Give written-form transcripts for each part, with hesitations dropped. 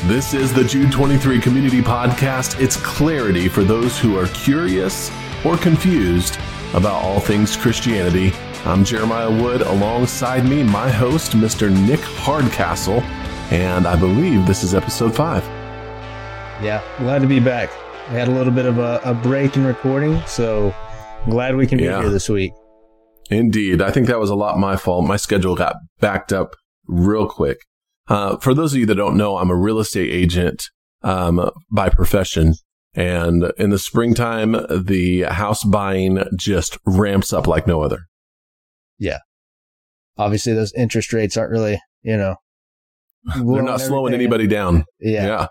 This is the Jude 23 Community Podcast. It's clarity for those who are curious or confused about all things Christianity. I'm Jeremiah Wood. Alongside me, my host, Mr. Nick Hardcastle, and I believe this is episode 5. Yeah, glad to be back. We had a little bit of a break in recording, so glad we can be here this week. Indeed. I think that was a lot my fault. My schedule got backed up real quick. For those of you that don't know, I'm a real estate agent by profession. And in the springtime, the house buying just ramps up like no other. Yeah. Obviously, those interest rates aren't really, they're not slowing anybody down. Yeah.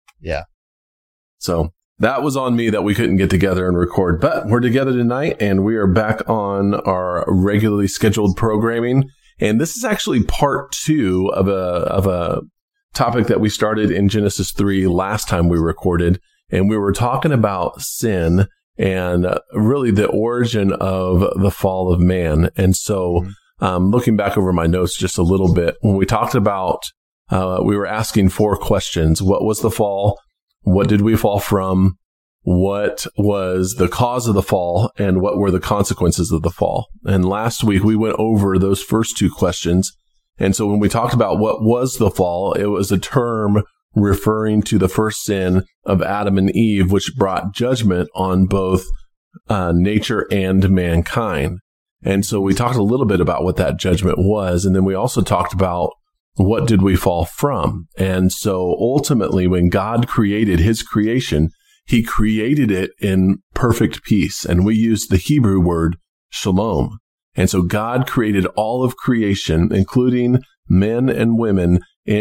So that was on me that we couldn't get together and record. But we're together tonight, and we are back on our regularly scheduled programming. And this is actually part 2 of a topic that we started in Genesis 3 last time we recorded. And we were talking about sin and really the origin of the fall of man. And so looking back over my notes just a little bit, when we talked about, we were asking 4 questions. What was the fall? What did we fall from? What was the cause of the fall, and what were the consequences of the fall? And last week we went over those first 2 questions. And so when we talked about what was the fall, it was a term referring to the first sin of Adam and Eve, which brought judgment on both nature and mankind. And so we talked a little bit about what that judgment was. And then we also talked about what did we fall from? And so ultimately, when God created his creation, he created it in perfect peace. And we use the Hebrew word shalom. And so God created all of creation, including men and women,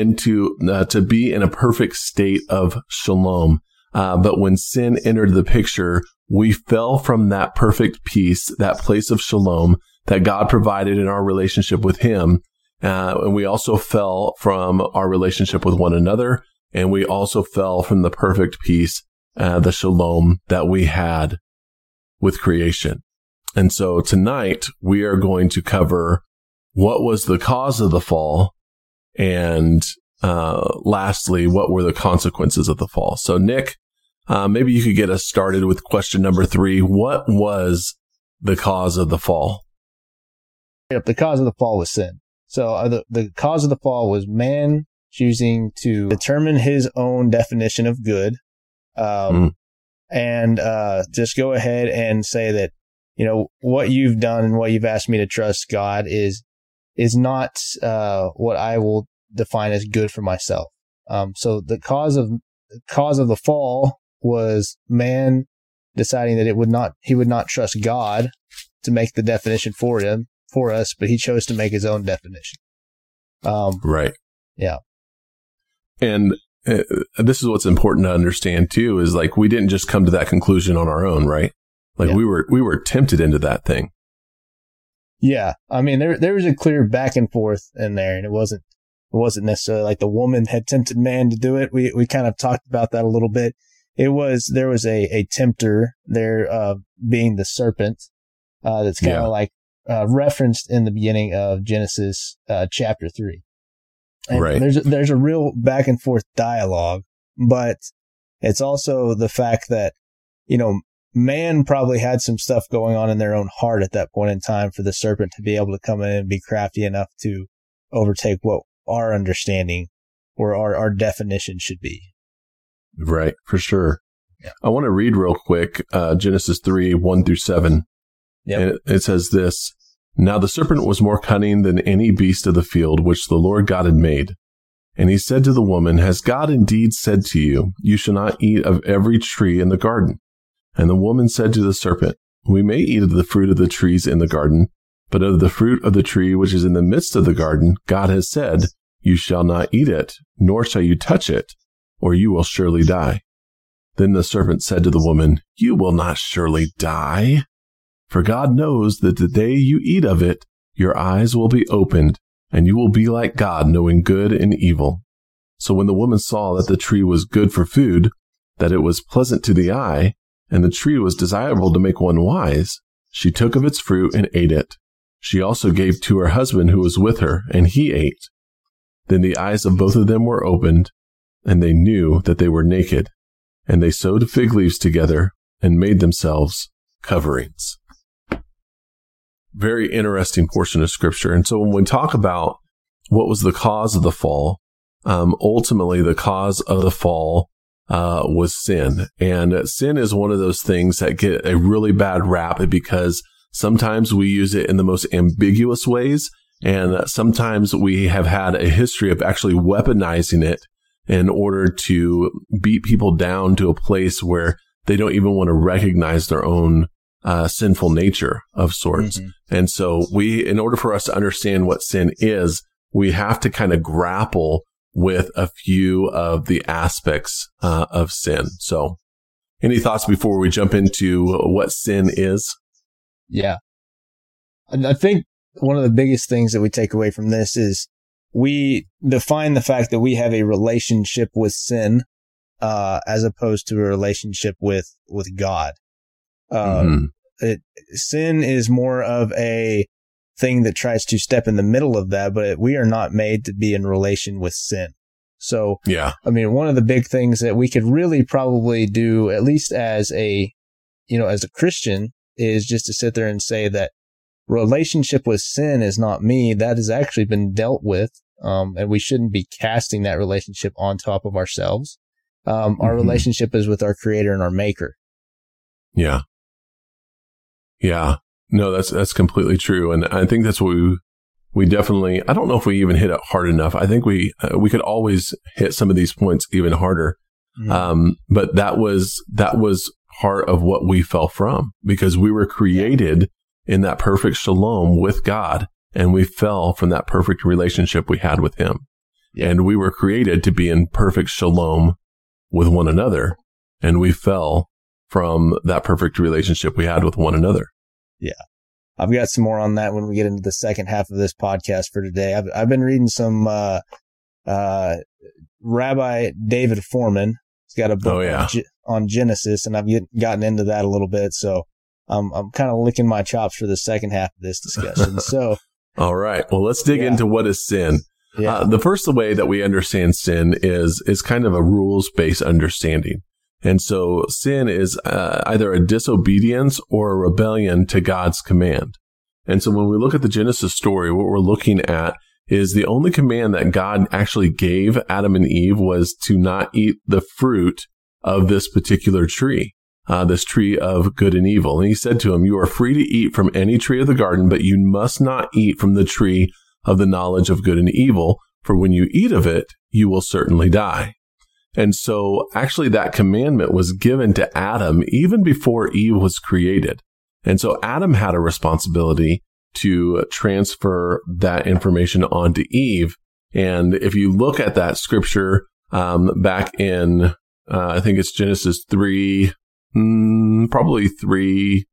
to be in a perfect state of shalom. But when sin entered the picture, we fell from that perfect peace, that place of shalom that God provided in our relationship with him. And we also fell from our relationship with one another. And we also fell from the perfect peace, the shalom that we had with creation. And so tonight we are going to cover what was the cause of the fall, and lastly, what were the consequences of the fall. So Nick, maybe you could get us started with question number 3. What was the cause of the fall? Yep, the cause of the fall was sin. So the cause of the fall was man choosing to determine his own definition of good. And just go ahead and say that, what you've done and what you've asked me to trust, God, is not what I will define as good for myself. So the cause of the fall was man deciding that he would not trust God to make the definition for us, but he chose to make his own definition. Right. Yeah. And this is what's important to understand too, is like, we didn't just come to that conclusion on our own, right? Like we were tempted into that thing. Yeah. I mean, there was a clear back and forth in there, and it wasn't necessarily like the woman had tempted man to do it. We kind of talked about that a little bit. There was a tempter there, being the serpent, that's kind of like, referenced in the beginning of Genesis, chapter 3. And right. There's a real back and forth dialogue, but it's also the fact that, man probably had some stuff going on in their own heart at that point in time for the serpent to be able to come in and be crafty enough to overtake what our understanding or our definition should be. Right, for sure. Yeah. I want to read real quick, Genesis 3, 1-7. Yep. And it says this: Now the serpent was more cunning than any beast of the field which the Lord God had made. And he said to the woman, Has God indeed said to you, You shall not eat of every tree in the garden? And the woman said to the serpent, We may eat of the fruit of the trees in the garden, but of the fruit of the tree which is in the midst of the garden, God has said, You shall not eat it, nor shall you touch it, or you will surely die. Then the serpent said to the woman, You will not surely die. For God knows that the day you eat of it, your eyes will be opened, and you will be like God, knowing good and evil. So when the woman saw that the tree was good for food, that it was pleasant to the eye, and the tree was desirable to make one wise, she took of its fruit and ate it. She also gave to her husband who was with her, and he ate. Then the eyes of both of them were opened, and they knew that they were naked, and they sewed fig leaves together and made themselves coverings. Very interesting portion of Scripture. And so when we talk about what was the cause of the fall, ultimately the cause of the fall was sin. And sin is one of those things that get a really bad rap because sometimes we use it in the most ambiguous ways, and sometimes we have had a history of actually weaponizing it in order to beat people down to a place where they don't even want to recognize their own sinful nature of sorts. Mm-hmm. And so in order for us to understand what sin is, we have to kind of grapple with a few of the aspects of sin. So any thoughts before we jump into what sin is? Yeah. I think one of the biggest things that we take away from this is we define the fact that we have a relationship with sin as opposed to a relationship with God. Sin is more of a thing that tries to step in the middle of that, but we are not made to be in relation with sin. So, yeah, I mean, one of the big things that we could really probably do, at least as a Christian, is just to sit there and say that relationship with sin is not me. That has actually been dealt with. And we shouldn't be casting that relationship on top of ourselves. Our relationship is with our Creator and our Maker. Yeah. Yeah. No, that's completely true. And I think that's what we definitely, I don't know if we even hit it hard enough. I think we could always hit some of these points even harder. But that was part of what we fell from, because we were created in that perfect shalom with God, and we fell from that perfect relationship we had with Him. Yeah. And we were created to be in perfect shalom with one another, and we fell from that perfect relationship we had with one another. Yeah. I've got some more on that when we get into the second half of this podcast for today. I've been reading some Rabbi David Foreman. He's got a book on Genesis, and I've gotten into that a little bit. So I'm kind of licking my chops for the second half of this discussion. So, all right. Well, let's dig into what is sin. Yeah. The first way that we understand sin is kind of a rules-based understanding. And so sin is either a disobedience or a rebellion to God's command. And so when we look at the Genesis story, what we're looking at is the only command that God actually gave Adam and Eve was to not eat the fruit of this particular tree, this tree of good and evil. And He said to him, "You are free to eat from any tree of the garden, but you must not eat from the tree of the knowledge of good and evil, for when you eat of it, you will certainly die." And so actually that commandment was given to Adam even before Eve was created. And so Adam had a responsibility to transfer that information onto Eve. And if you look at that scripture back in, I think it's Genesis 3, probably 3,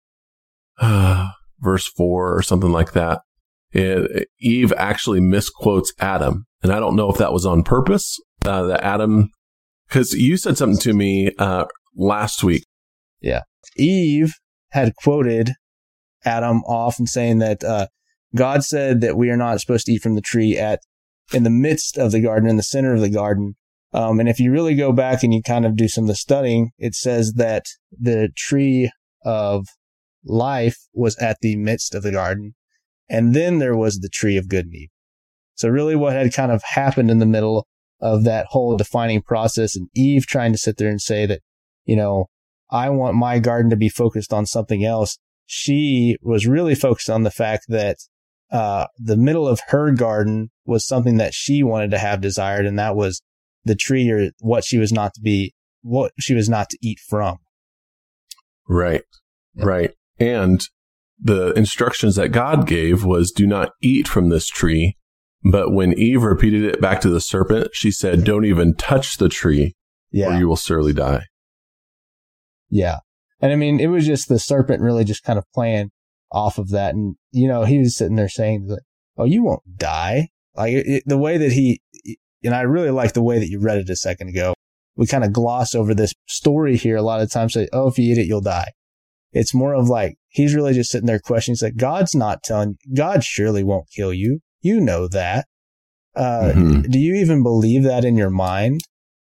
verse 4 or something like that, Eve actually misquotes Adam. And I don't know if that was on purpose. That Adam, because you said something to me last week. Yeah. Eve had quoted Adam off and saying that God said that we are not supposed to eat from the tree in the midst of the garden, in the center of the garden. And if you really go back and you kind of do some of the studying, it says that the tree of life was at the midst of the garden. And then there was the tree of good and evil. So really what had kind of happened in the middle of that whole defining process, and Eve trying to sit there and say that, I want my garden to be focused on something else. She was really focused on the fact that the middle of her garden was something that she wanted to have desired, and that was the tree or what she was not to eat from. Right. Yeah. Right. And the instructions that God gave was, do not eat from this tree. But when Eve repeated it back to the serpent, she said, don't even touch the tree, or you will surely die. Yeah. And I mean, it was just the serpent really just kind of playing off of that. And, he was sitting there saying, like, oh, you won't die. Like the way that and I really like the way that you read it a second ago. We kind of gloss over this story here a lot of times, say, oh, if you eat it, you'll die. It's more of like, he's really just sitting there questioning. He's like, God's not telling you, God surely won't kill you. You know that. Do you even believe that in your mind?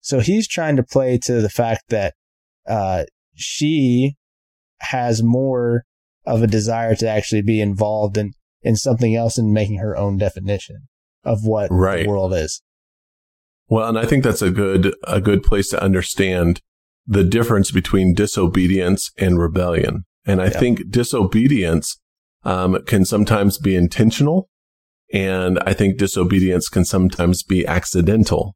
So he's trying to play to the fact that she has more of a desire to actually be involved in something else and making her own definition of what the world is. Well, and I think that's a good place to understand the difference between disobedience and rebellion. And I think disobedience can sometimes be intentional, and I think disobedience can sometimes be accidental.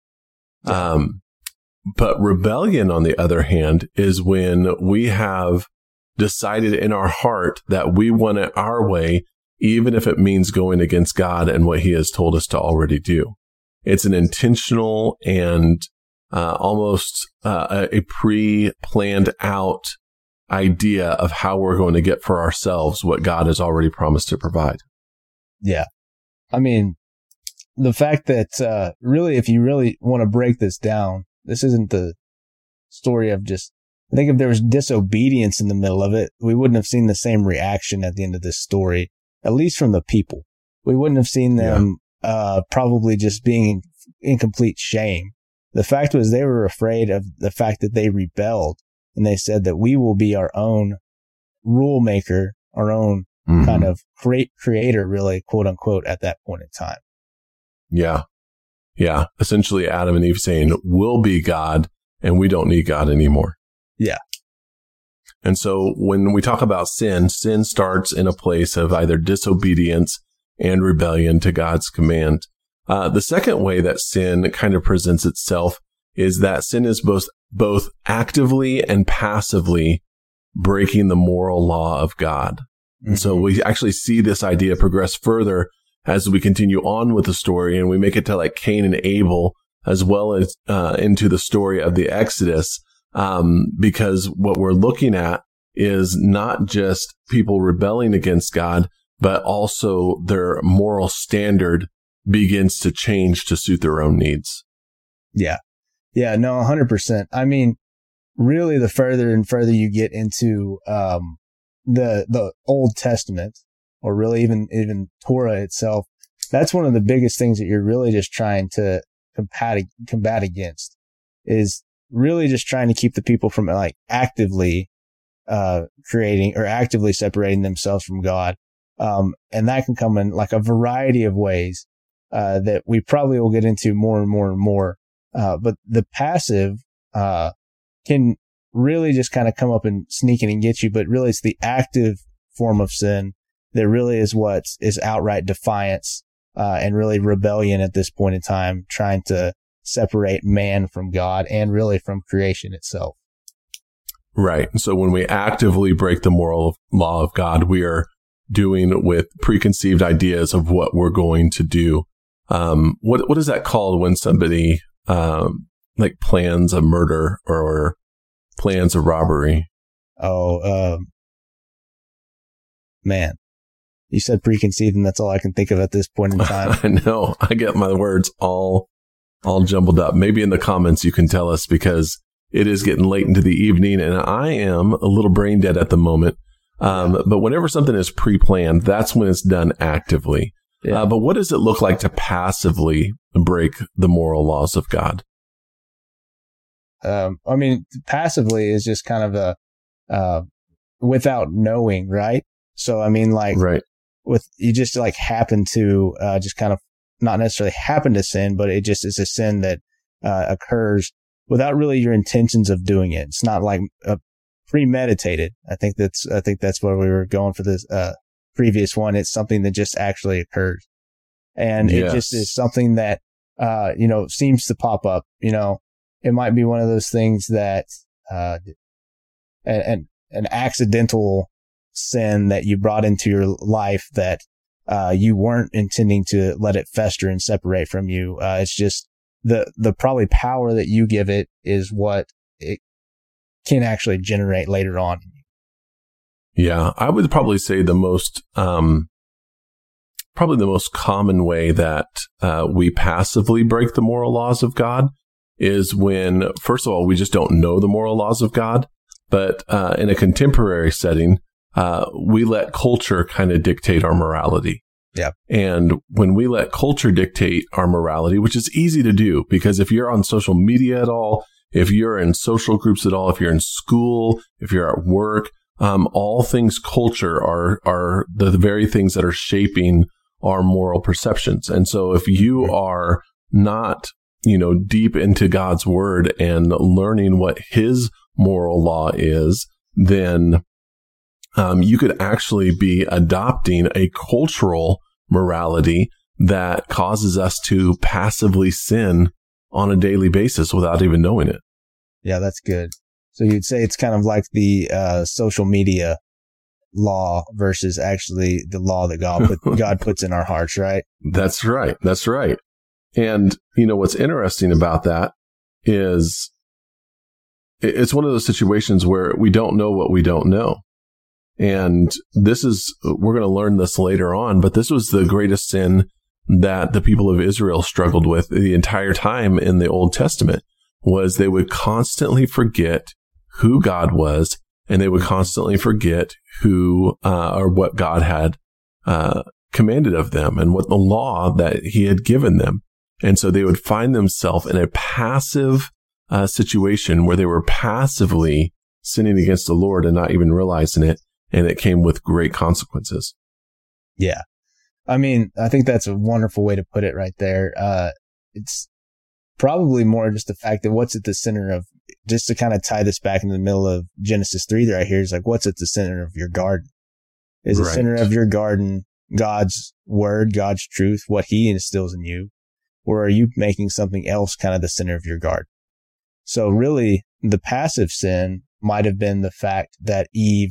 But rebellion, on the other hand, is when we have decided in our heart that we want it our way, even if it means going against God and what he has told us to already do. It's an intentional and almost a pre-planned out idea of how we're going to get for ourselves what God has already promised to provide. Yeah. I mean, the fact that really, if you really want to break this down, this isn't the story of just, I think if there was disobedience in the middle of it, we wouldn't have seen the same reaction at the end of this story, at least from the people. We wouldn't have seen them probably just being in complete shame. The fact was they were afraid of the fact that they rebelled, and they said that we will be our own rule maker, our own kind of creator, really, quote unquote, at that point in time. Yeah. Yeah. Essentially, Adam and Eve saying, we'll be God and we don't need God anymore. Yeah. And so when we talk about sin starts in a place of either disobedience and rebellion to God's command. The second way that sin kind of presents itself is that sin is both actively and passively breaking the moral law of God. And so we actually see this idea progress further as we continue on with the story, and we make it to like Cain and Abel, as well as into the story of the Exodus, because what we're looking at is not just people rebelling against God, but also their moral standard begins to change to suit their own needs. Yeah. Yeah, no, 100%. I mean, really, the further and further you get into the Old Testament, or really even Torah itself, that's one of the biggest things that you're really just trying to combat against, is really just trying to keep the people from like actively creating or actively separating themselves from God. And that can come in like a variety of ways that we probably will get into more and more and more. But the passive can really just kind of come up and sneak in and get you. But really, it's the active form of sin that really is what is outright defiance and really rebellion at this point in time, trying to separate man from God and really from creation itself. Right. So when we actively break the moral law of God, we are doing with preconceived ideas of what we're going to do. What is that called when somebody like plans a murder or plans a robbery? Man, you said preconceived, and that's all I can think of at this point in time. I know. I get my words all jumbled up. Maybe in the comments you can tell us, because it is getting late into the evening and I am a little brain dead at the moment. But whenever something is pre-planned, that's when it's done actively. Yeah. But what does it look like to passively break the moral laws of God? I mean, passively is just kind of a without knowing, right? So, I mean, like, with you just like happen to just kind of not necessarily happen to sin, but it just is a sin that occurs without really your intentions of doing it. It's not like premeditated. I think that's where we were going for this previous one. It's something that just actually occurs, and it just is something that seems to pop up. It might be one of those things that an accidental sin that you brought into your life that you weren't intending to let it fester and separate from you. It's just the probably power that you give it is what it can actually generate later on. Yeah, I would probably say the most common way that we passively break the moral laws of God is when, first of all, we just don't know the moral laws of God, but in a contemporary setting, we let culture kind of dictate our morality. Yeah. And when we let culture dictate our morality, which is easy to do, because if you're on social media at all, if you're in social groups at all, if you're in school, if you're at work, all things culture are the very things that are shaping our moral perceptions. And so if you are not, deep into God's word and learning what his moral law is, then you could actually be adopting a cultural morality that causes us to passively sin on a daily basis without even knowing it. Yeah, that's good. So you'd say it's kind of like the social media law versus actually the law that God puts in our hearts, right? That's right. That's right. And, what's interesting about that is it's one of those situations where we don't know what we don't know. And we're going to learn this later on, but this was the greatest sin that the people of Israel struggled with the entire time in the Old Testament, was they would constantly forget who God was, and they would constantly forget who or what God had commanded of them and what the law that he had given them. And so they would find themselves in a passive situation where they were passively sinning against the Lord and not even realizing it. And it came with great consequences. Yeah. I mean, I think that's a wonderful way to put it right there. It's probably more just the fact that what's at the center of, just to kind of tie this back in the middle of Genesis 3 right here, is like, what's at the center of your garden? Is the center of your garden God's word, God's truth, what he instills in you? Or are you making something else kind of the center of your garden? So really, the passive sin might have been the fact that Eve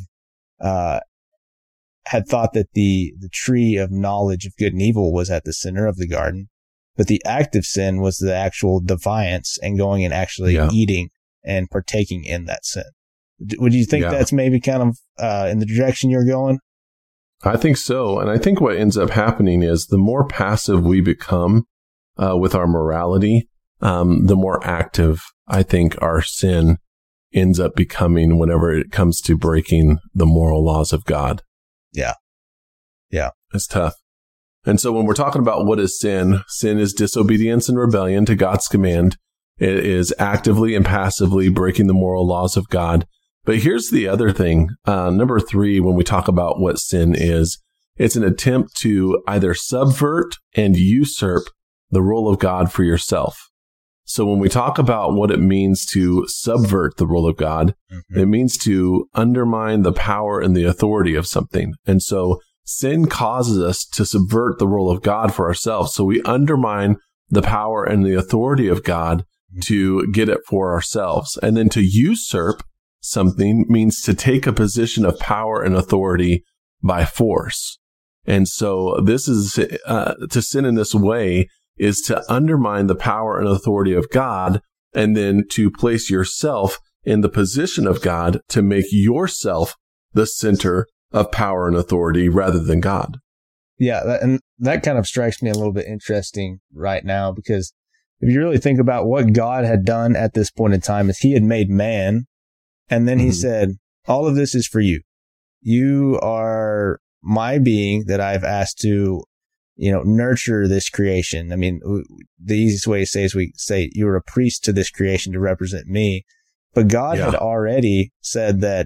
had thought that the tree of knowledge of good and evil was at the center of the garden, but the active sin was the actual defiance and going and actually eating and partaking in that sin. Would you think that's maybe kind of in the direction you're going? I think so. And I think what ends up happening is the more passive we become with our morality, the more active I think our sin ends up becoming whenever it comes to breaking the moral laws of God. Yeah. Yeah. It's tough. And so when we're talking about what is sin, sin is disobedience and rebellion to God's command. It is actively and passively breaking the moral laws of God. But here's the other thing. Number 3, when we talk about what sin is, it's an attempt to either subvert and usurp the role of God for yourself. So when we talk about what it means to subvert the role of God, it means to undermine the power and the authority of something. And so sin causes us to subvert the role of God for ourselves. So we undermine the power and the authority of God to get it for ourselves. And then to usurp something means to take a position of power and authority by force. And so this is to sin in this way is to undermine the power and authority of God, and then to place yourself in the position of God to make yourself the center of power and authority rather than God. Yeah, and that kind of strikes me a little bit interesting right now, because if you really think about what God had done at this point in time, is he had made man, and then he said, all of this is for you. You are my being that I've asked to nurture this creation. I mean, the easiest way to say is we say you're a priest to this creation to represent me. But God had already said that,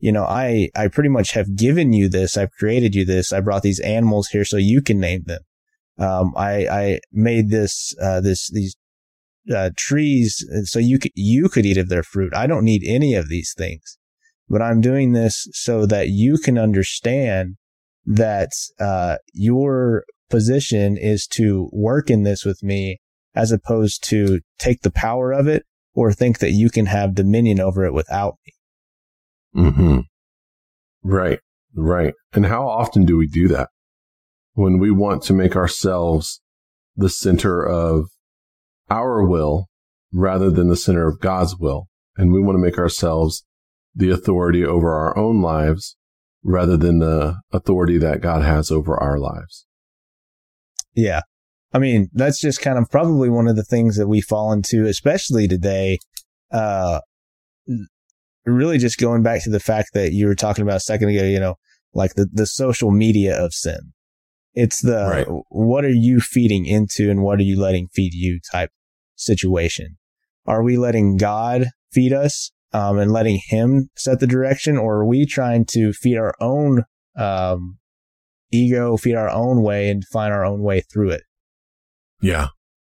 I pretty much have given you this. I've created you this. I brought these animals here so you can name them. I made these trees so you could eat of their fruit. I don't need any of these things, but I'm doing this so that you can understand that, your position is to work in this with me, as opposed to take the power of it or think that you can have dominion over it without me. Right. And how often do we do that? When we want to make ourselves the center of our will rather than the center of God's will. And we want to make ourselves the authority over our own lives rather than the authority that God has over our lives. Yeah. I mean, that's just kind of probably one of the things that we fall into, especially today. Really just going back to the fact that you were talking about a second ago, like the social media of sin. It's the what are you feeding into and what are you letting feed you type situation. Are we letting God feed us and letting him set the direction, or are we trying to feed our own ego, feed our own way, and find our own way through it? Yeah.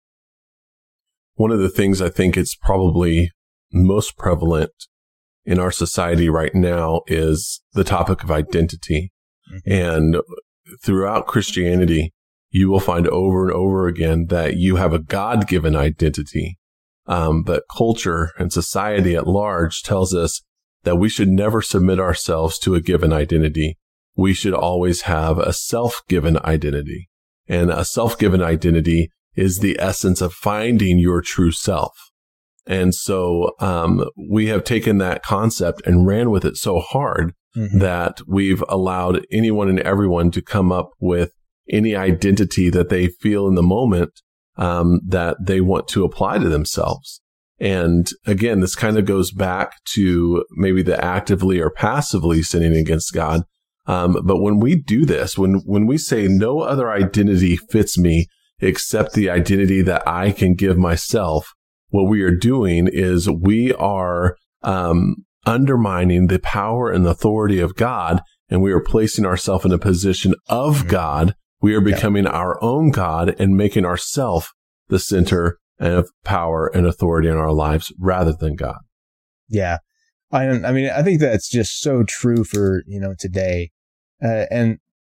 One of the things I think it's probably most prevalent in our society right now is the topic of identity. Mm-hmm. And throughout Christianity, you will find over and over again that you have a God-given identity. But culture and society at large tells us that we should never submit ourselves to a given identity. We should always have a self-given identity. And a self-given identity is the essence of finding your true self. And so we have taken that concept and ran with it so hard that we've allowed anyone and everyone to come up with any identity that they feel in the moment that they want to apply to themselves. And again, this kind of goes back to maybe the actively or passively sinning against God. But when we do this, when we say no other identity fits me except the identity that I can give myself, what we are doing is we are undermining the power and authority of God, and we are placing ourselves in a position of God. We are becoming our own God and making ourselves the center of power and authority in our lives rather than God. Yeah. I mean, I think that's just so true for, today. And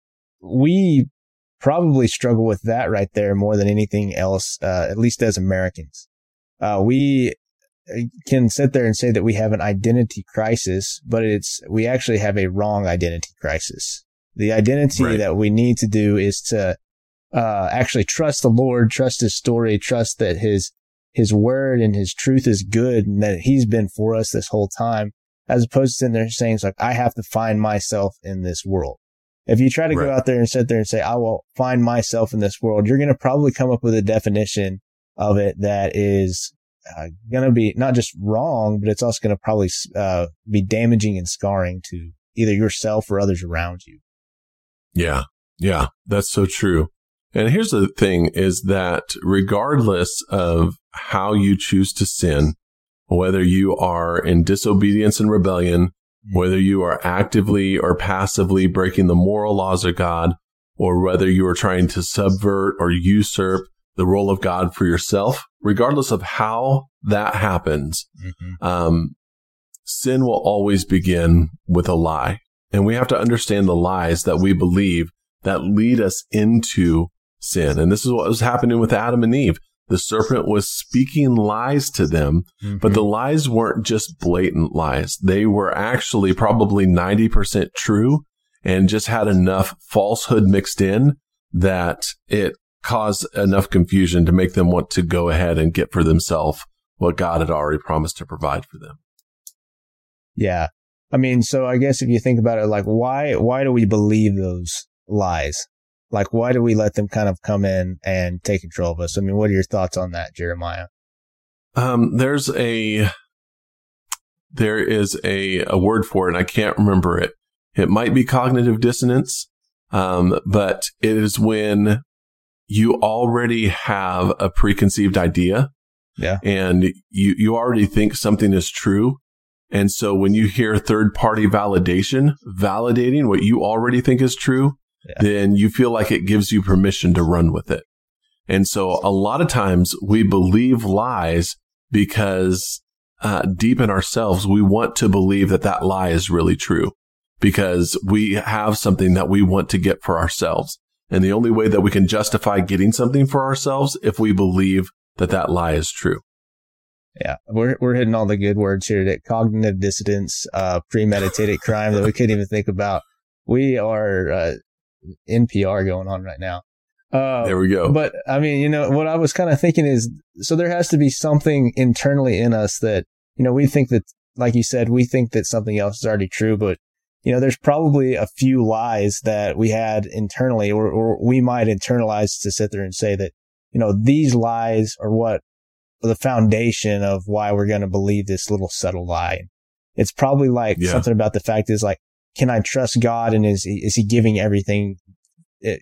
we probably struggle with that right there more than anything else, at least as Americans. We can sit there and say that we have an identity crisis, but we actually have a wrong identity crisis. The identity that we need to do is to actually trust the Lord, trust his story, trust that his word and his truth is good and that he's been for us this whole time, as opposed to sitting there saying, it's like, I have to find myself in this world. If you try to go out there and sit there and say, I will find myself in this world, you're going to probably come up with a definition of it that is going to be not just wrong, but it's also going to probably be damaging and scarring to either yourself or others around you. Yeah, that's so true. And here's the thing is that regardless of how you choose to sin, whether you are in disobedience and rebellion, whether you are actively or passively breaking the moral laws of God, or whether you are trying to subvert or usurp the role of God for yourself, regardless of how that happens, sin will always begin with a lie. And we have to understand the lies that we believe that lead us into sin. And this is what was happening with Adam and Eve. The serpent was speaking lies to them, but the lies weren't just blatant lies. They were actually probably 90% true and just had enough falsehood mixed in that it caused enough confusion to make them want to go ahead and get for themselves what God had already promised to provide for them. Yeah. I mean, so I guess if you think about it, like, why do we believe those lies? Like, why do we let them kind of come in and take control of us? I mean, what are your thoughts on that, Jeremiah? There is a word for it, and I can't remember it. It might be cognitive dissonance, but it is when you already have a preconceived idea, and you already think something is true. And so when you hear third-party validation validating what you already think is true, then you feel like it gives you permission to run with it. And so a lot of times we believe lies because deep in ourselves, we want to believe that lie is really true because we have something that we want to get for ourselves. And the only way that we can justify getting something for ourselves if we believe that lie is true. Yeah, we're hitting all the good words here. That cognitive dissonance, premeditated crime that we couldn't even think about. We are NPR going on right now. There we go. But I mean, what I was kind of thinking is, so there has to be something internally in us that, we think that, like you said, we think that something else is already true, but there's probably a few lies that we had internally, or we might internalize to sit there and say that, these lies are what the foundation of why we're going to believe this little subtle lie. It's probably like something about the fact is like, can I trust God, and is he giving everything to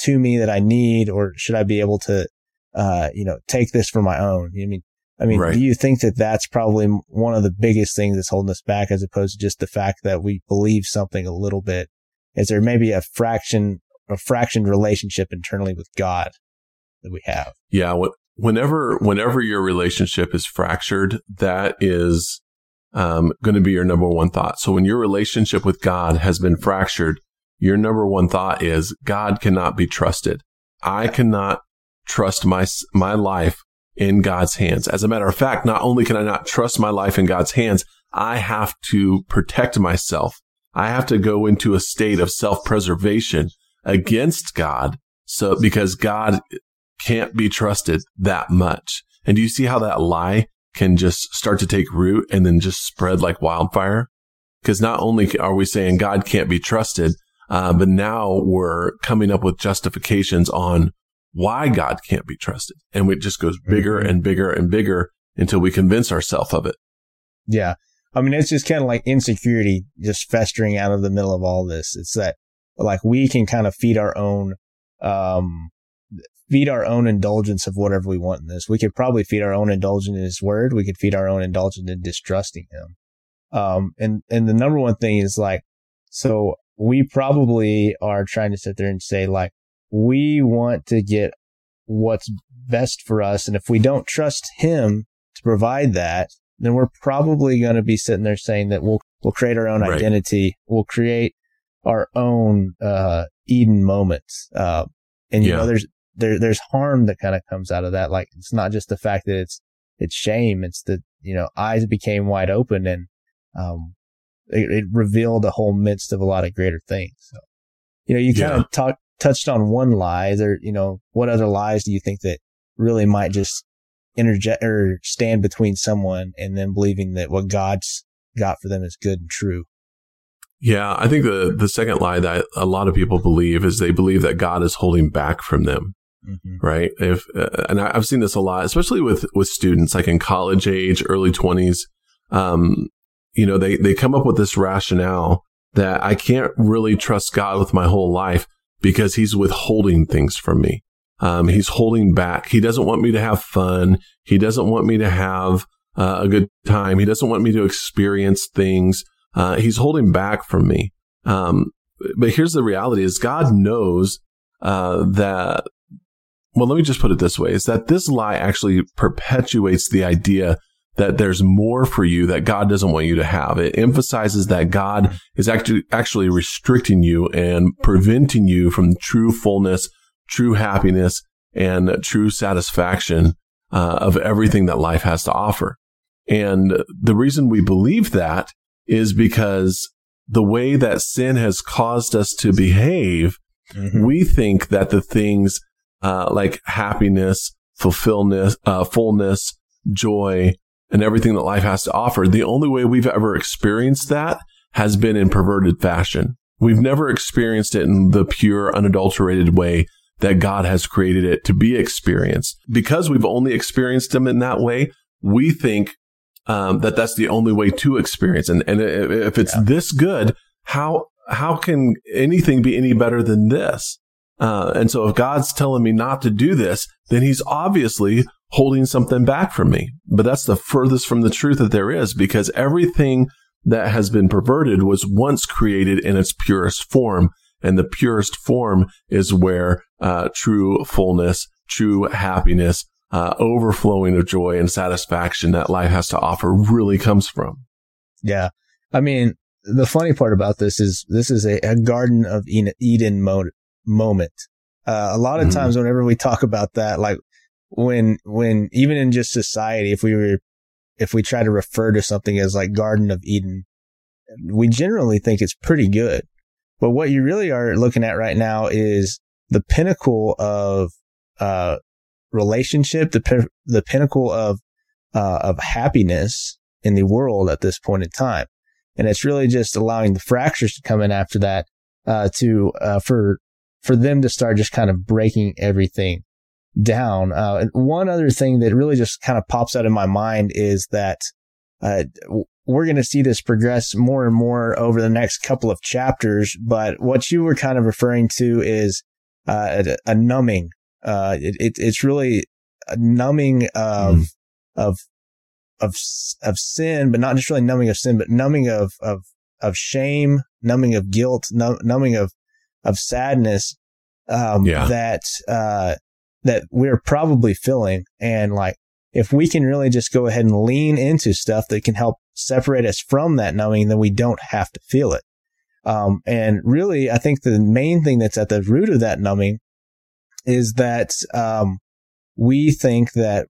to me that I need, or should I be able to, take this for my own? Right. Do you think that that's probably one of the biggest things that's holding us back, as opposed to just the fact that we believe something a little bit? Is there maybe a fractioned relationship internally with God that we have? Yeah. Whenever your relationship is fractured, that is going to be your number one thought. So when your relationship with God has been fractured, your number one thought is God cannot be trusted. I cannot trust my life in God's hands. As a matter of fact, not only can I not trust my life in God's hands, I have to protect myself. I have to go into a state of self-preservation against God, because God can't be trusted that much. And do you see how that lie can just start to take root and then just spread like wildfire? Because not only are we saying God can't be trusted, but now we're coming up with justifications on why God can't be trusted. And it just goes bigger and bigger and bigger until we convince ourselves of it. Yeah. It's just kind of like insecurity just festering out of the middle of all this. It's that like we can kind of feed our own indulgence of whatever we want in this. We could probably feed our own indulgence in his word. We could feed our own indulgence in distrusting him. And the number one thing is like, so we probably are trying to sit there and say like, we want to get what's best for us. And if we don't trust him to provide that, then we're probably going to be sitting there saying that we'll create our own identity. We'll create our own, Eden moments. There's harm that kind of comes out of that. Like, it's not just the fact that it's shame. It's that, eyes became wide open and, it revealed a whole midst of a lot of greater things. So, you kind of touched on one lie. What other lies do you think that really might just interject or stand between someone and them believing that what God's got for them is good and true? Yeah, I think the second lie that a lot of people believe is they believe that God is holding back from them. Mm-hmm. Right. And I've seen this a lot, especially with students like in college age, early 20s. They come up with this rationale that I can't really trust God with my whole life because he's withholding things from me. He's holding back. He doesn't want me to have fun. He doesn't want me to have a good time. He doesn't want me to experience things. He's holding back from me. But here's the reality is God knows that, well, let me just put it this way, is that this lie actually perpetuates the idea that there's more for you that God doesn't want you to have. It emphasizes that God is actually restricting you and preventing you from true fullness, true happiness, and true satisfaction of everything that life has to offer. And the reason we believe that is because the way that sin has caused us to behave, we think that the things like happiness, fulfillment, fullness, joy, and everything that life has to offer, the only way we've ever experienced that has been in perverted fashion. We've never experienced it in the pure, unadulterated way that God has created it to be experienced. Because we've only experienced them in that way, we think that that's the only way to experience. And if it's this good, how can anything be any better than this? And so if God's telling me not to do this, then he's obviously holding something back from me. But that's the furthest from the truth that there is, because everything that has been perverted was once created in its purest form. And the purest form is where true fullness, true happiness, overflowing of joy and satisfaction that life has to offer really comes from. Yeah. The funny part about this is a Garden of Eden moment. A lot of times whenever we talk about that, like when even in just society, if we try to refer to something as like Garden of Eden, we generally think it's pretty good. But what you really are looking at right now is the pinnacle of relationship, the pinnacle of happiness in the world at this point in time. And it's really just allowing the fractures to come in after that, for them to start just kind of breaking everything down. And one other thing that really just kind of pops out in my mind is that, we're going to see this progress more and more over the next couple of chapters. But what you were kind of referring to is, a numbing. It's really a numbing of sin, but not just really numbing of sin, but numbing of shame, numbing of guilt, numbing of sadness, that we're probably feeling. And like, if we can really just go ahead and lean into stuff that can help separate us from that numbing, then we don't have to feel it. And really, I think the main thing that's at the root of that numbing is that, we think that,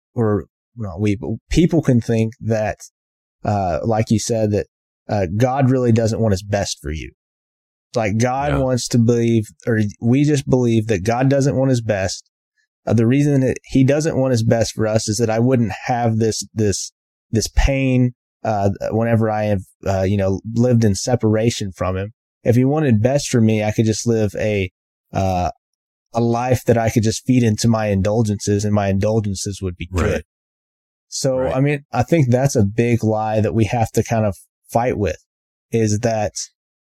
people can think that, like you said, that, God really doesn't want his best for you. Like God wants to believe, or we just believe that God doesn't want his best. The reason that he doesn't want his best for us is that I wouldn't have this pain, whenever I have, lived in separation from him. If he wanted best for me, I could just live a life that I could just feed into my indulgences, and my indulgences would be good. Right. So, I mean, I think that's a big lie that we have to kind of fight with, is that,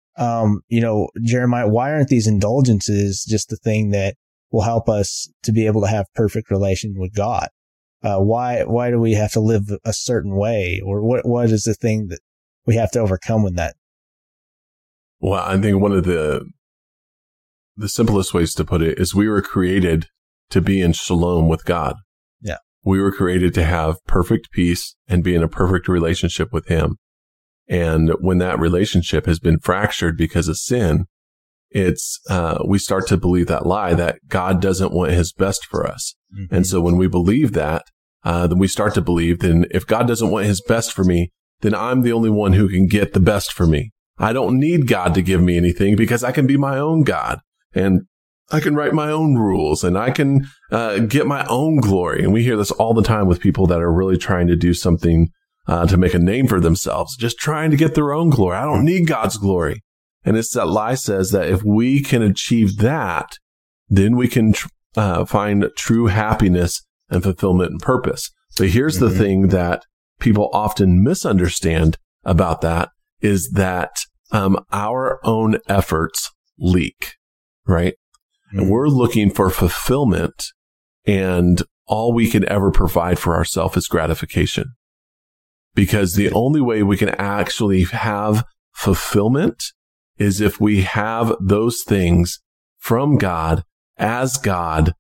Jeremiah, why aren't these indulgences just the thing that will help us to be able to have perfect relation with God? Why do we have to live a certain way, or what is the thing that we have to overcome with that? Well, I think one of the simplest ways to put it is we were created to be in shalom with God. Yeah. We were created to have perfect peace and be in a perfect relationship with him. And when that relationship has been fractured because of sin, it's, we start to believe that lie that God doesn't want his best for us. Mm-hmm. And so when we believe that, then we start to believe then if God doesn't want his best for me, then I'm the only one who can get the best for me. I don't need God to give me anything because I can be my own God, and I can write my own rules, and I can get my own glory. And we hear this all the time with people that are really trying to do something to make a name for themselves, just trying to get their own glory. I don't need God's glory. And it's that lie says that if we can achieve that, then we can find true happiness and fulfillment and purpose. But here's the thing that people often misunderstand about that is that our own efforts leak, right? And we're looking for fulfillment, and all we can ever provide for ourselves is gratification. Because the only way we can actually have fulfillment is if we have those things from God as God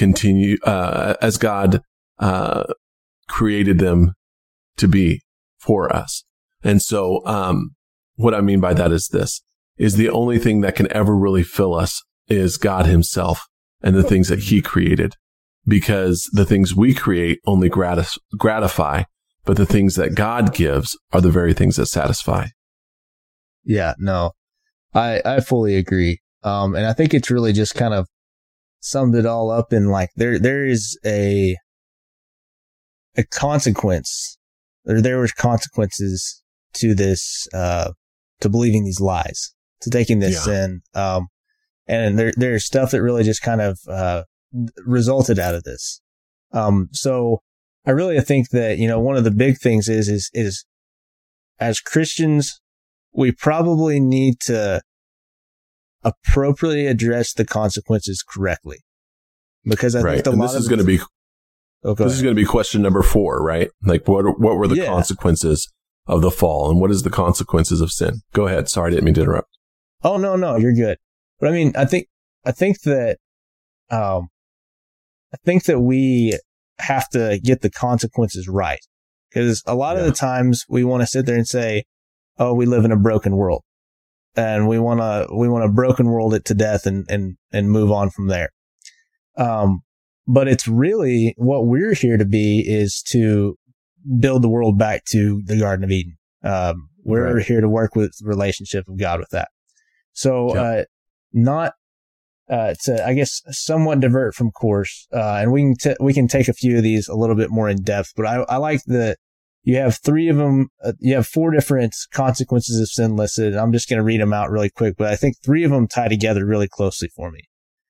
created them to be for us. And so, what I mean by that is this, is the only thing that can ever really fill us is God himself and the things that he created, because the things we create only gratify, but the things that God gives are the very things that satisfy. Yeah, no, I fully agree. And I think it's really just kind of summed it all up in like, there is a consequence, or there were consequences to this, to believing these lies, to taking this sin. And there's stuff that really just kind of, resulted out of this. So I really think that, one of the big things is as Christians, we probably need to appropriately address the consequences correctly. Because I think this is going to be question number 4, right? Like what were the consequences of the fall, and what is the consequences of sin? Go ahead. Sorry, I didn't mean to interrupt. Oh, no, you're good. But I mean, I think that we have to get the consequences right, because a lot of the times we want to sit there and say, "Oh, we live in a broken world, and we want to broken world it to death and move on from there." But it's really what we're here to be is to build the world back to the Garden of Eden. We're here to work with the relationship of God with that. So, not to, I guess, somewhat divert from course, and we can take a few of these a little bit more in depth. But I like that you have 3 of them. You have 4 different consequences of sin listed. I'm just going to read them out really quick, but I think 3 of them tie together really closely for me.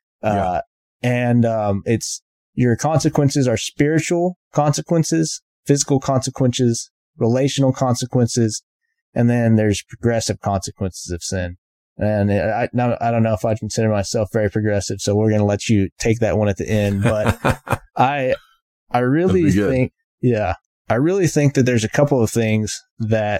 It's your consequences are spiritual consequences, physical consequences, relational consequences, and then there's progressive consequences of sin. And I don't know if I'd consider myself very progressive, so we're going to let you take that one at the end. But I really think, I really think that there's a couple of things that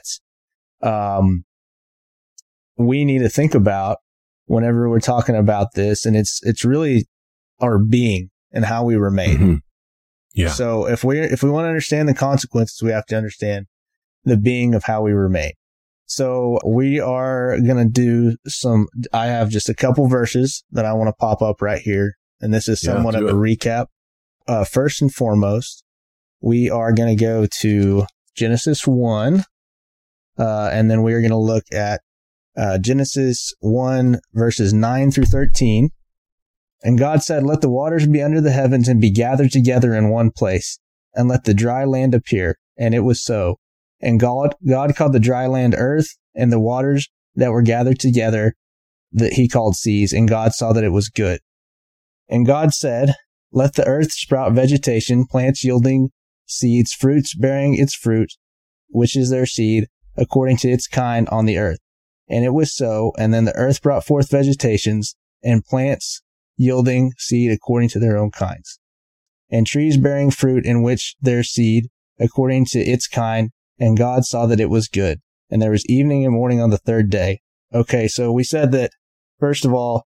we need to think about whenever we're talking about this, and it's really our being and how we were made. Mm-hmm. Yeah. So if we want to understand the consequences, we have to understand the being of how we were made. So we are going to do I have just a couple verses that I want to pop up right here. And this is somewhat of a recap. First and foremost, we are going to go to Genesis 1. And then we are going to look at Genesis 1 verses 9 through 13. And God said, "Let the waters be under the heavens and be gathered together in one place, and let the dry land appear." And it was so. And God called the dry land earth, and the waters that were gathered together that he called seas. And God saw that it was good. And God said, "Let the earth sprout vegetation, plants yielding seeds, fruits bearing its fruit, which is their seed, according to its kind on the earth." And it was so. And then the earth brought forth vegetations and plants yielding seed according to their own kinds, and trees bearing fruit in which their seed according to its kind. And God saw that it was good. And there was evening and morning on the third day. Okay, so we said that, first of all,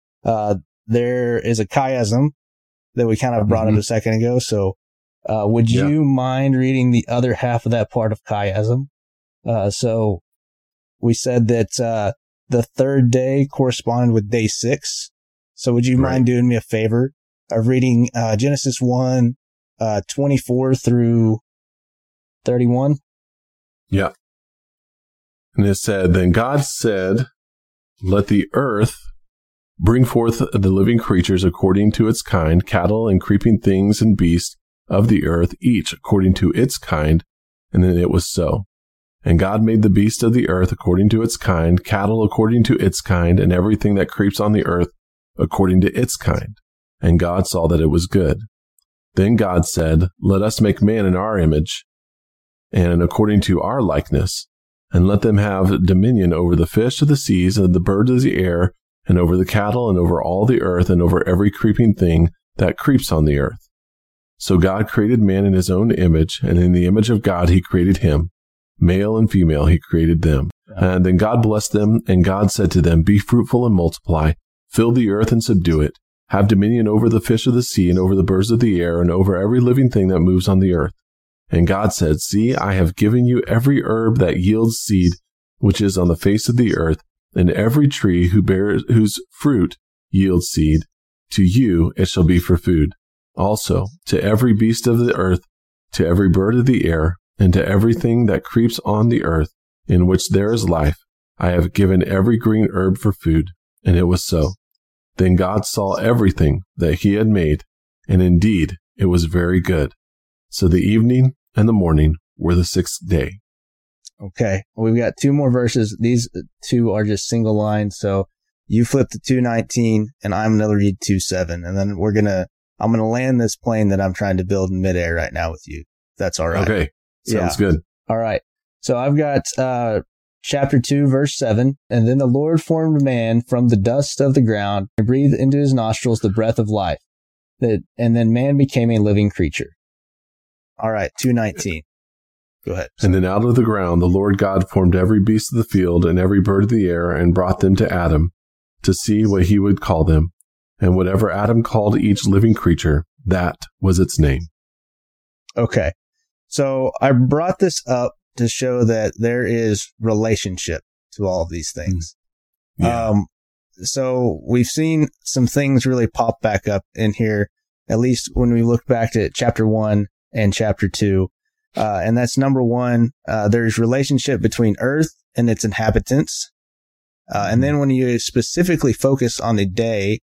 there is a chiasm that we kind of brought up a second ago. So would you mind reading the other half of that part of chiasm? So we said that the third day corresponded with day 6. So would you mind doing me a favor of reading Genesis 1, 24 through 31? Yeah. And it said, "Then God said, let the earth bring forth the living creatures according to its kind, cattle and creeping things and beasts of the earth, each according to its kind. And then it was so. And God made the beasts of the earth according to its kind, cattle according to its kind, and everything that creeps on the earth according to its kind. And God saw that it was good. Then God said, let us make man in our image, and according to our likeness, and let them have dominion over the fish of the seas and the birds of the air, and over the cattle, and over all the earth, and over every creeping thing that creeps on the earth. So God created man in his own image, and in the image of God he created him. Male and female he created them. And then God blessed them, and God said to them, be fruitful and multiply, fill the earth and subdue it, have dominion over the fish of the sea, and over the birds of the air, and over every living thing that moves on the earth. And God said, see, I have given you every herb that yields seed, which is on the face of the earth, and every tree whose fruit yields seed. To you it shall be for food. Also, to every beast of the earth, to every bird of the air, and to everything that creeps on the earth, in which there is life, I have given every green herb for food. And it was so. Then God saw everything that he had made, and indeed it was very good. So the evening and the morning were the 6th day. Okay, we've got 2 more verses. These 2 are just single lines. So you flip to 2:19, and I'm going to read 2:7, and then I'm going to land this plane that I'm trying to build in midair right now with you. That's all right. Okay, sounds good. All right. So I've got chapter 2, verse 7. And then the Lord formed man from the dust of the ground and breathed into his nostrils the breath of life. And then man became a living creature. All right, 2:19. Go ahead. And then out of the ground the Lord God formed every beast of the field and every bird of the air, and brought them to Adam to see what he would call them. And whatever Adam called each living creature, that was its name. Okay. So I brought this up to show that there is relationship to all of these things. Yeah. So we've seen some things really pop back up in here, at least when we look back at chapter 1 and chapter 2. And that's number 1, there's relationship between earth and its inhabitants. And then when you specifically focus on the day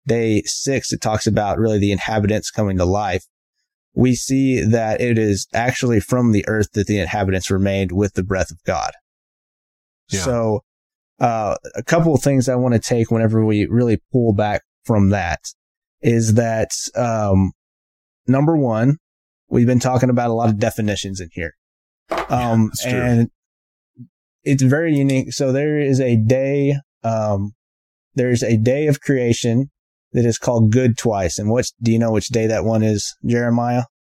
6, it talks about really the inhabitants coming to life. We see that it is actually from the earth that the inhabitants were made with the breath of God. Yeah. So, a couple of things I want to take whenever we really pull back from that is that, number 1, we've been talking about a lot of definitions in here. And it's very unique. So there is a day there's a day of creation that is called good twice. And do you know which day that one is, Jeremiah?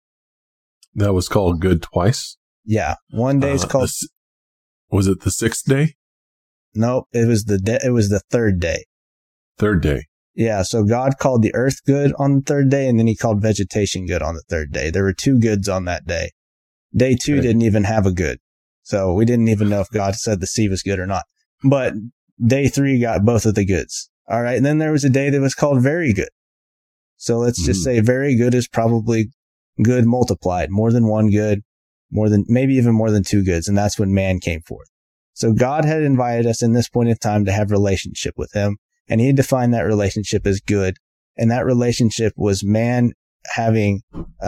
That was called good twice? Yeah. One day is called... Was it the 6th day? Nope. It was the 3rd day. 3rd day. Yeah. So God called the earth good on the 3rd day, and then he called vegetation good on the 3rd day. There were 2 goods on that day. Day 2 didn't even have a good. So we didn't even know if God said the sea was good or not. But day 3 got both of the goods. All right. And then there was a day that was called very good. So let's just say very good is probably good multiplied, more than one good, maybe even more than 2 goods. And that's when man came forth. So God had invited us in this point in time to have relationship with him. And he defined that relationship as good. And that relationship was man having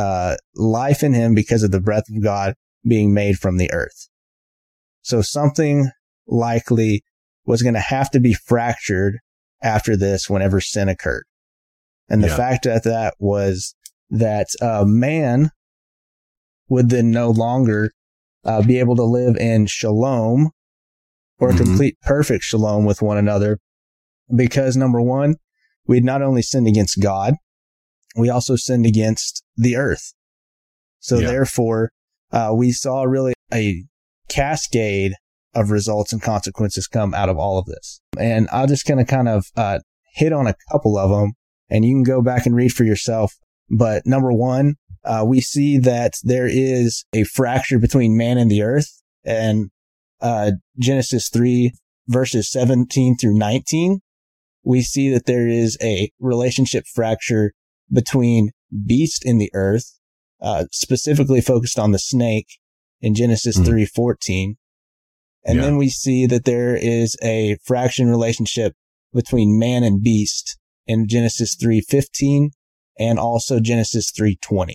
life in him because of the breath of God being made from the earth. So something likely was going to have to be fractured after this whenever sin occurred. And the fact of that was that man would then no longer be able to live in shalom or complete perfect shalom with one another, because number one, we'd not only sinned against God, we also sinned against the earth. So therefore, we saw really a cascade of results and consequences come out of all of this. And I'm just going to kind of hit on a couple of them, and you can go back and read for yourself. But number one, we see that there is a fracture between man and the earth. And Genesis 3, verses 17 through 19, we see that there is a relationship fracture between beast and the earth, specifically focused on the snake in Genesis 3:14. And then we see that there is a fraction relationship between man and beast in Genesis 3:15 and also Genesis 3:20.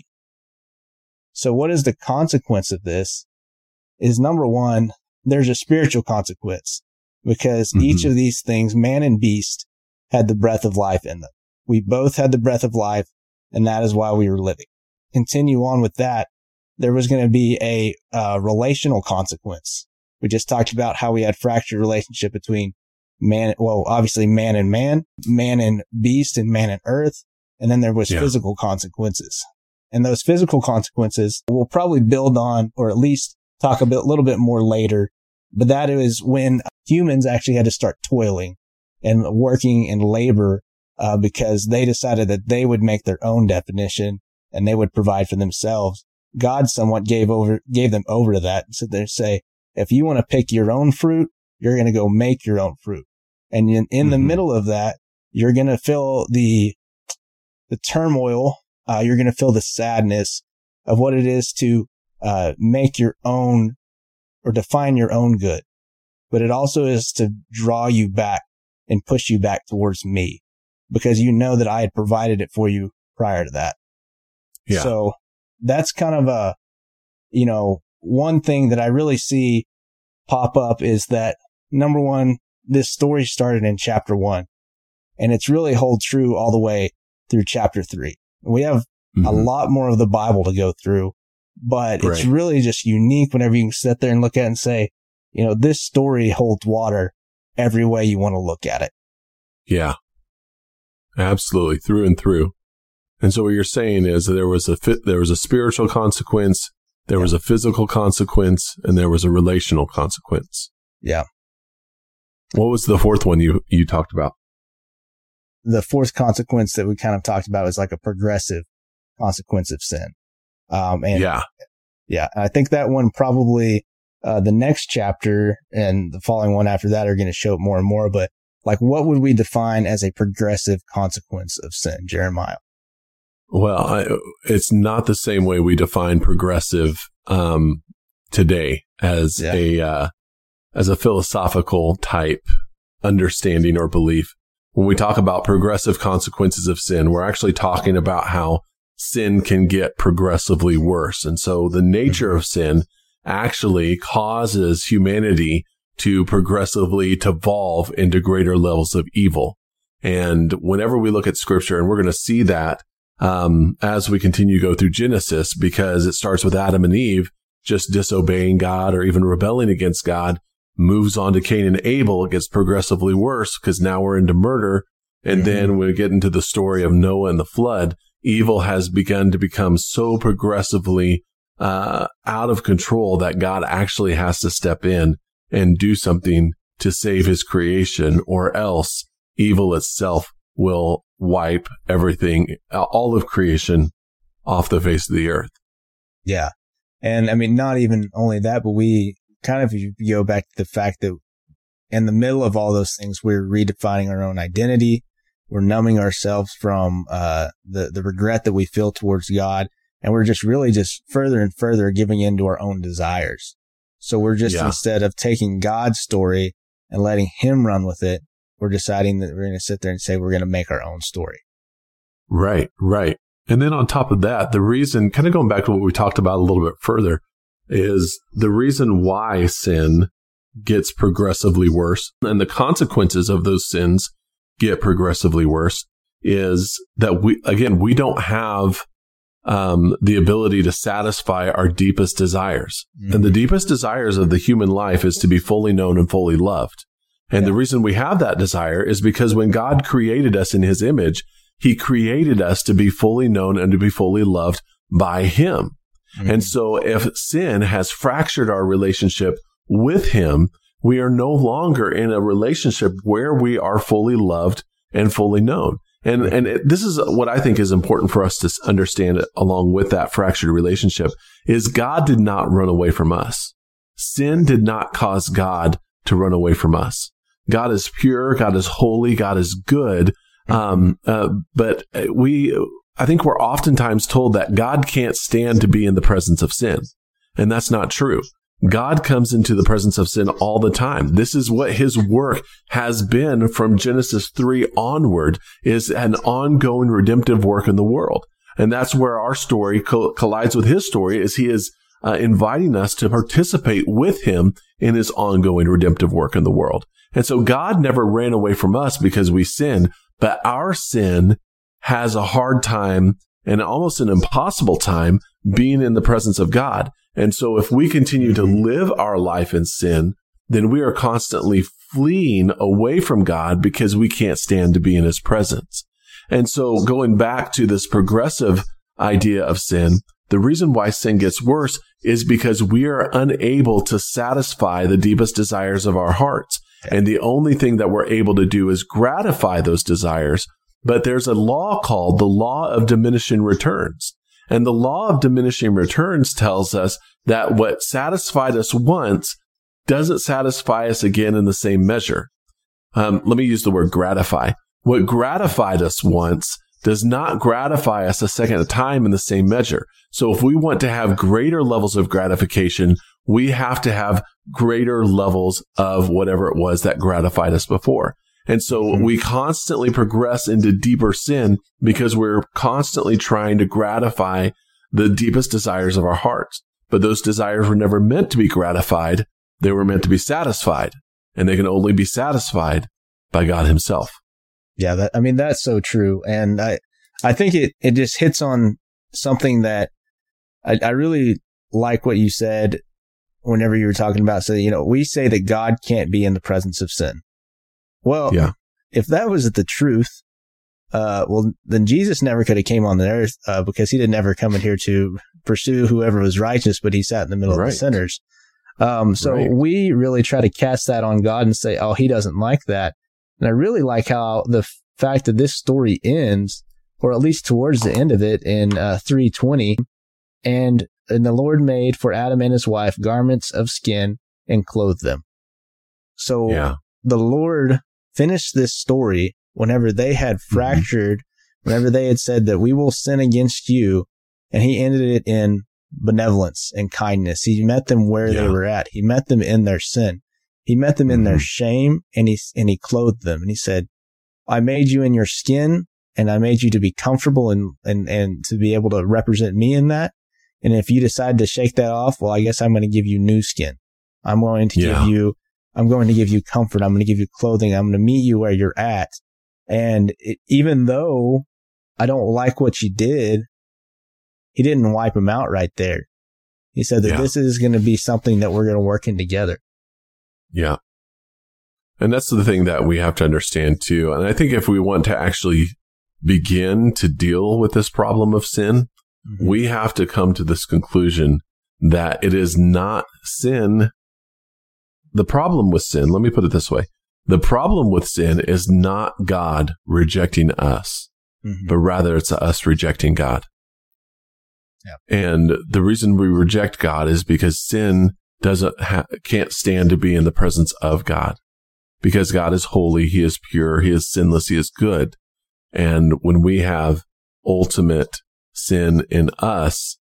So what is the consequence of this? Is number one, there's a spiritual consequence, because each of these things, man and beast, had the breath of life in them. We both had the breath of life, and that is why we were living. Continue on with that. There was going to be a relational consequence. We just talked about how we had fractured relationship between man, well, obviously man and beast, and man and earth. And then there was physical consequences. And those physical consequences we'll probably build on, or at least talk a little bit more later. But that is when humans actually had to start toiling and working in labor, because they decided that they would make their own definition and they would provide for themselves. God somewhat gave them over to that. So they say, if you want to pick your own fruit, you're going to go make your own fruit. And in the middle of that, you're going to feel the turmoil. You're going to feel the sadness of what it is to make your own or define your own good. But it also is to draw you back and push you back towards me, because you know that I had provided it for you prior to that. Yeah. So that's kind of one thing that I really see pop up is that, number one, this story started in chapter 1, and it's really hold true all the way through chapter 3. We have a lot more of the Bible to go through, but it's really just unique whenever you can sit there and look at it and say, this story holds water every way you want to look at it. Yeah, absolutely, through and through. And so what you're saying is that there was a spiritual consequence, there was a physical consequence, and there was a relational consequence. Yeah. What was the fourth one you talked about? The fourth consequence that we kind of talked about is like a progressive consequence of sin. I think that one probably, the next chapter and the following one after that are going to show it more and more. But like, what would we define as a progressive consequence of sin, Jeremiah? Well, it's not the same way we define progressive today as a philosophical type understanding or belief. When we talk about progressive consequences of sin, we're actually talking about how sin can get progressively worse. And so the nature of sin actually causes humanity to progressively devolve into greater levels of evil. And whenever we look at scripture, and we're going to see that as we continue to go through Genesis, because it starts with Adam and Eve just disobeying God or even rebelling against God. moves on to Cain and Abel, it gets progressively worse because now we're into murder. And then we get into the story of Noah and the flood. Evil has begun to become so progressively out of control that God actually has to step in and do something to save his creation, or else evil itself will wipe everything, all of creation, off the face of the earth. Yeah. And I mean, not even only that, but we kind of go back to the fact that in the middle of all those things, we're redefining our own identity. We're numbing ourselves from the regret that we feel towards God. And we're just really just further and further giving in to our own desires. So we're just, instead of taking God's story and letting him run with it, we're deciding that we're going to sit there and say we're going to make our own story. Right, right. And then on top of that, the reason, kind of going back to what we talked about a little bit further, is the reason why sin gets progressively worse and the consequences of those sins get progressively worse is that we don't have the ability to satisfy our deepest desires. Mm-hmm. And the deepest desires of the human life is to be fully known and fully loved. And the reason we have that desire is because when God created us in his image, he created us to be fully known and to be fully loved by him. Mm-hmm. And so if sin has fractured our relationship with him, we are no longer in a relationship where we are fully loved and fully known. And this is what I think is important for us to understand along with that fractured relationship is God did not run away from us. Sin did not cause God to run away from us. God is pure. God is holy. God is good. But I think we're oftentimes told that God can't stand to be in the presence of sin. And that's not true. God comes into the presence of sin all the time. This is what his work has been from Genesis 3 onward, is an ongoing redemptive work in the world. And that's where our story collides with his story, is he is inviting us to participate with him in his ongoing redemptive work in the world. And so God never ran away from us because we sinned, but our sin has a hard time and almost an impossible time being in the presence of God. And so if we continue to live our life in sin, then we are constantly fleeing away from God because we can't stand to be in his presence. And so going back to this progressive idea of sin, the reason why sin gets worse is because we are unable to satisfy the deepest desires of our hearts. And the only thing that we're able to do is gratify those desires. But there's a law called the law of diminishing returns. And the law of diminishing returns tells us that what satisfied us once doesn't satisfy us again in the same measure. Let me use the word gratify. What gratified us once does not gratify us a second time in the same measure. So if we want to have greater levels of gratification, we have to have greater levels of whatever it was that gratified us before. And so we constantly progress into deeper sin because we're constantly trying to gratify the deepest desires of our hearts. But those desires were never meant to be gratified. They were meant to be satisfied. And they can only be satisfied by God himself. Yeah, that's so true. And I think it just hits on something that I really like what you said whenever you were talking about. So, we say that God can't be in the presence of sin. Well, if that was the truth, then Jesus never could have came on the earth because he didn't ever come in here to pursue whoever was righteous, but he sat in the middle of the sinners. We really try to cast that on God and say, oh, he doesn't like that. And I really like how the fact that this story ends, or at least towards the end of it in 3:20, and the Lord made for Adam and his wife garments of skin and clothed them. So the Lord finished this story whenever they had fractured, whenever they had said that we will sin against you, and he ended it in benevolence and kindness. He met them where they were at. He met them in their sin. He met them in their shame, and he clothed them. And he said, I made you in your skin, and I made you to be comfortable and to be able to represent me in that. And if you decide to shake that off, well, I guess I'm going to give you new skin. I'm going to give you comfort. I'm going to give you clothing. I'm going to meet you where you're at. And even though I don't like what you did, he didn't wipe him out right there. He said that this is going to be something that we're going to work in together. Yeah. And that's the thing that we have to understand too. And I think if we want to actually begin to deal with this problem of sin, we have to come to this conclusion that it is not sin. The problem with sin, let me put it this way. The problem with sin is not God rejecting us, but rather it's us rejecting God. Yeah. And the reason we reject God is because sin can't stand to be in the presence of God. Because God is holy, He is pure, He is sinless, He is good. And when we have ultimate sin in us,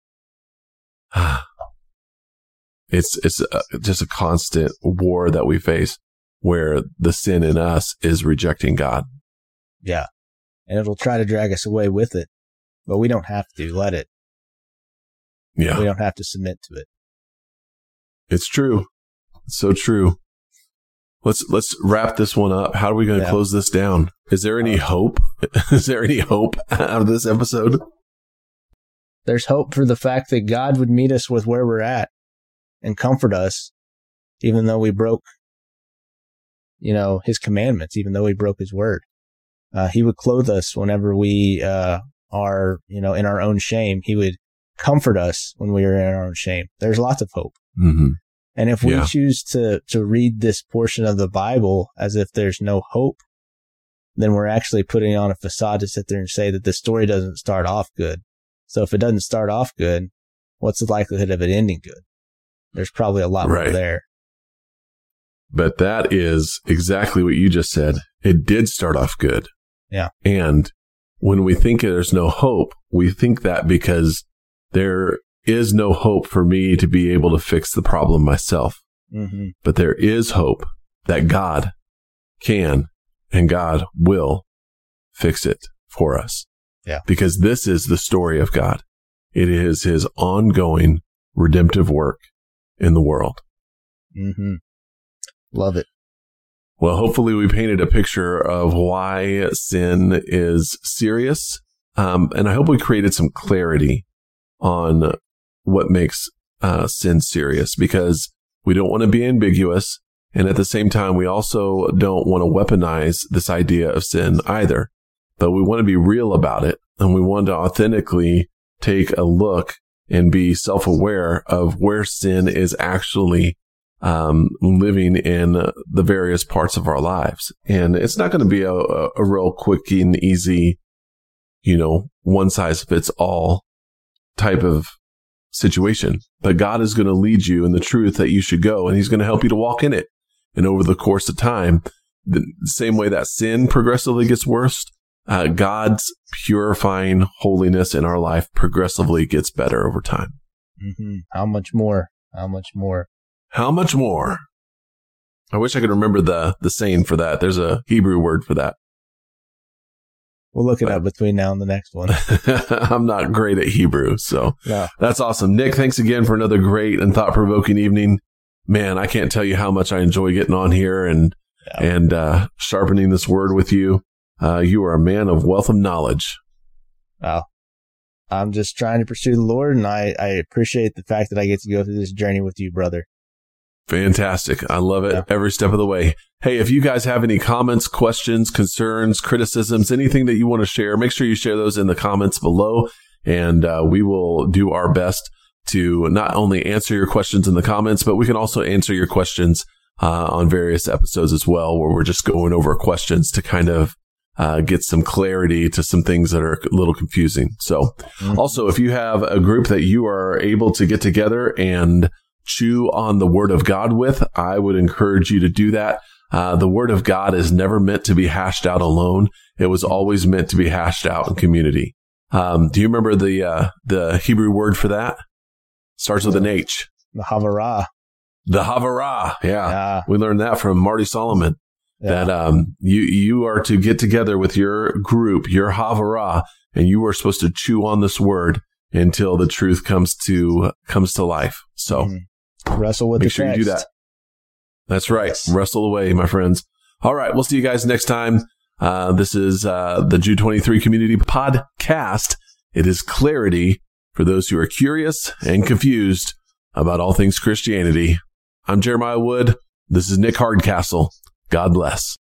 it's just a constant war that we face where the sin in us is rejecting God. Yeah. And it'll try to drag us away with it, but we don't have to let it. Yeah. We don't have to submit to it. It's true. It's so true. Let's wrap this one up. How are we going to close this down? Is there any hope? Is there any hope out of this episode? There's hope for the fact that God would meet us with where we're at and comfort us, even though we broke, His commandments, even though we broke His word. He would clothe us whenever we are, in our own shame. He would comfort us when we are in our own shame. There's lots of hope. Mm-hmm. And if we choose to read this portion of the Bible as if there's no hope, then we're actually putting on a facade to sit there and say that the story doesn't start off good. So if it doesn't start off good, what's the likelihood of it ending good? There's probably a lot more there. But that is exactly what you just said. It did start off good. Yeah. And when we think there's no hope, we think that because there is no hope for me to be able to fix the problem myself. Mm-hmm. But there is hope that God can and God will fix it for us. Yeah. Because this is the story of God. It is His ongoing redemptive work in the world. Mm-hmm. Love it. Well, hopefully we painted a picture of why sin is serious. And I hope we created some clarity on what makes sin serious, because we don't want to be ambiguous. And at the same time, we also don't want to weaponize this idea of sin either. But we want to be real about it. And we want to authentically take a look and be self-aware of where sin is actually living in the various parts of our lives. And it's not going to be a real quick and easy, one size fits all type of situation. But God is going to lead you in the truth that you should go, and He's going to help you to walk in it. And over the course of time, the same way that sin progressively gets worse, God's purifying holiness in our life progressively gets better over time. Mm-hmm. How much more? How much more? How much more? I wish I could remember the saying for that. There's a Hebrew word for that. We'll look it up between now and the next one. I'm not great at Hebrew, so no. That's awesome. Nick, thanks again for another great and thought-provoking evening. Man, I can't tell you how much I enjoy getting on here and sharpening this word with you. You are a man of wealth of knowledge. Wow. I'm just trying to pursue the Lord, and I appreciate the fact that I get to go through this journey with you, brother. Fantastic. I love it every step of the way. Hey, if you guys have any comments, questions, concerns, criticisms, anything that you want to share, make sure you share those in the comments below, and we will do our best to not only answer your questions in the comments, but we can also answer your questions on various episodes as well, where we're just going over questions to kind of get some clarity to some things that are a little confusing. So also, if you have a group that you are able to get together and chew on the Word of God with, I would encourage you to do that. The Word of God is never meant to be hashed out alone. It was always meant to be hashed out in community. Do you remember the Hebrew word for that? Starts with an H. The Havarah. The Havarah. Yeah. We learned that from Marty Solomon. Yeah. That you are to get together with your group, your Havarah, and you are supposed to chew on this word until the truth comes to life. So wrestle with make the sure text. You do that. That's right. Yes. Wrestle away, my friends. All right. We'll see you guys next time. This is the Jude 23 Community Podcast. It is clarity for those who are curious and confused about all things Christianity. I'm Jeremiah Wood. This is Nick Hardcastle. God bless.